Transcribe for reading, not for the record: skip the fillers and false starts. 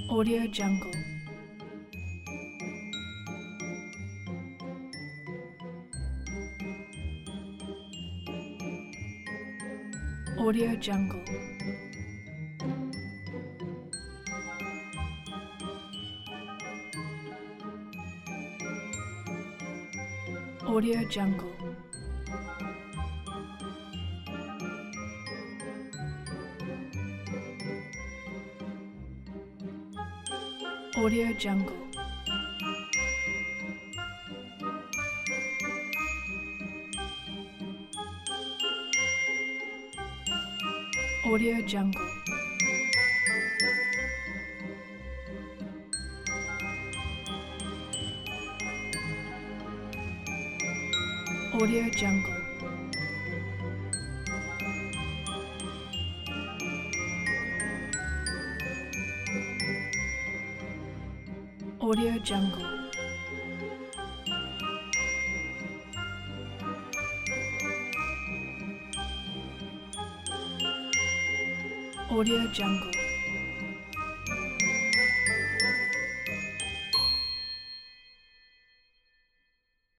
Audio Jungle. Audio Jungle. Audio Jungle. Audio Jungle. Audio Jungle. Audio Jungle. Audio Jungle. Audio Jungle.